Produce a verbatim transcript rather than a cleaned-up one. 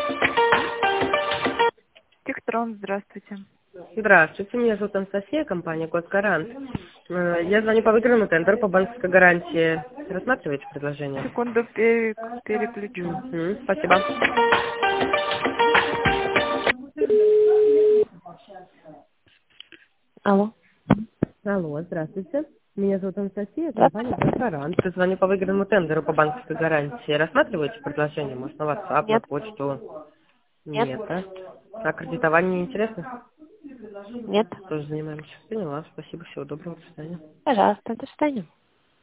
Техтрон, здравствуйте. Здравствуйте, меня зовут Анастасия, компания Госгарант. Э, Я звоню по выигранному тендеру по банковской гарантии. Рассматриваете предложение? Секунду, пере- переключу. Мгм, спасибо. Алло. Алло, здравствуйте. Меня зовут Анастасия, компания Здравствуйте. Госгарант. Я звоню по выигранному тендеру по банковской гарантии. Рассматриваете предложение? Может, на WhatsApp, на Нет, почту? нет, Нет, а? А кредитование не интересно? нет. Тоже занимаемся. Поняла, спасибо, всего доброго, до свидания. Пожалуйста, до свидания.